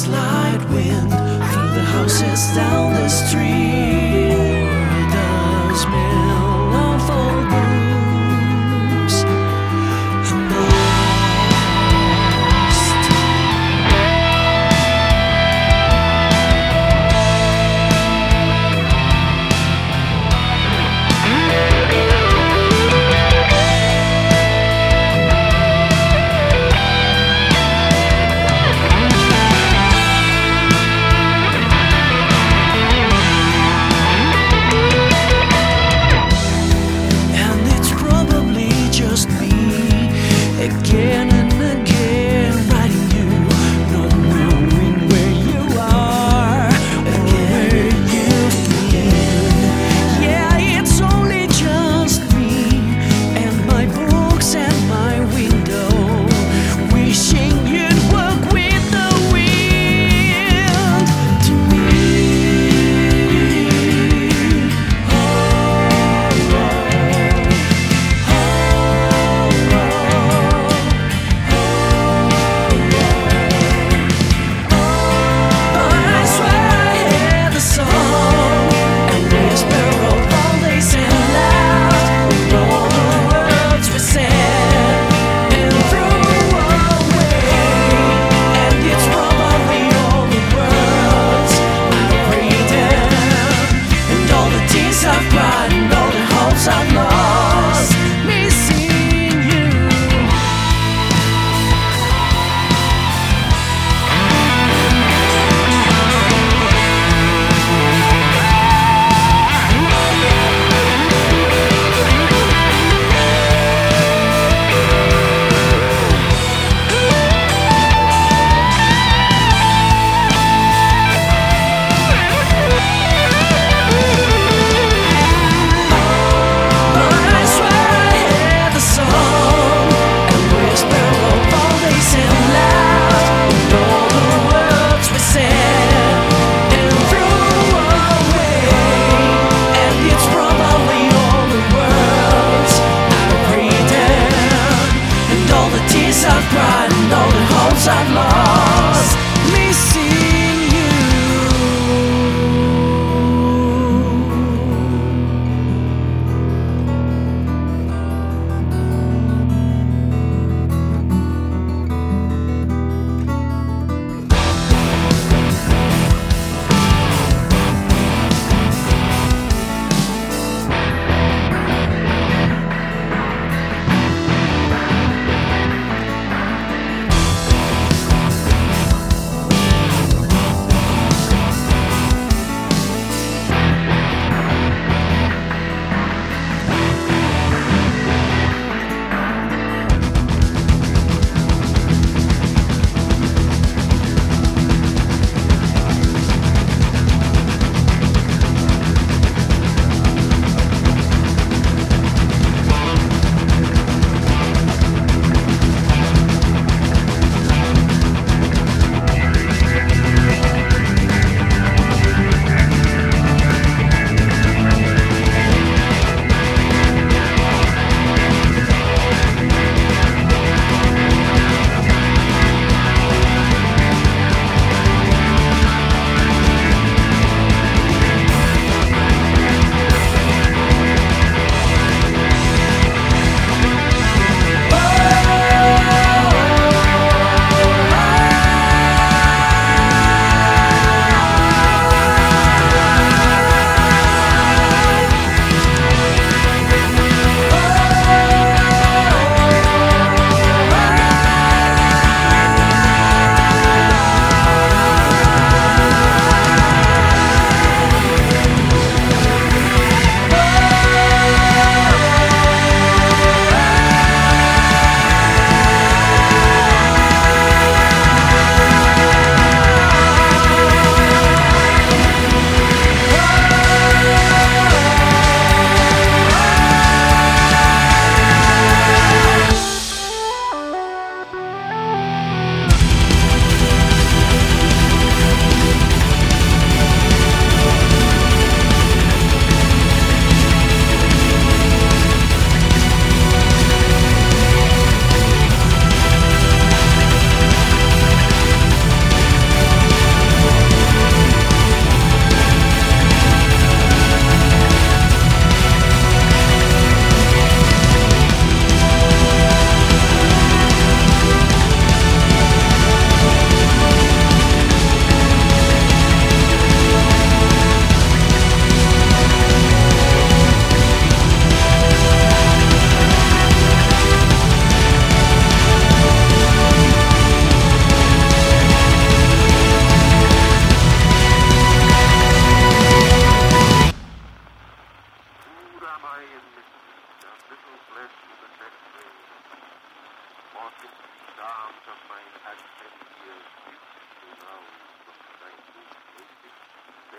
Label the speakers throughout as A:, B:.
A: light wind through the houses down the street. The smell of old books and dust.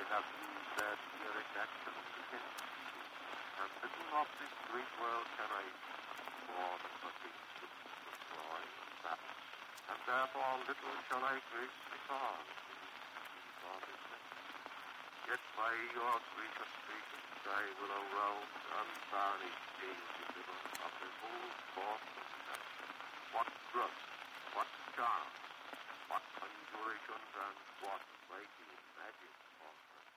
B: have used that lyric accent again. And little of this great world can I for the cutting of joy and that. And therefore little shall I grace the cause in this neck. Yet by your gracious patience I will around untarnished change deliver of the whole course of life. What drug, what charm, what conjurations and what mighty magic offers.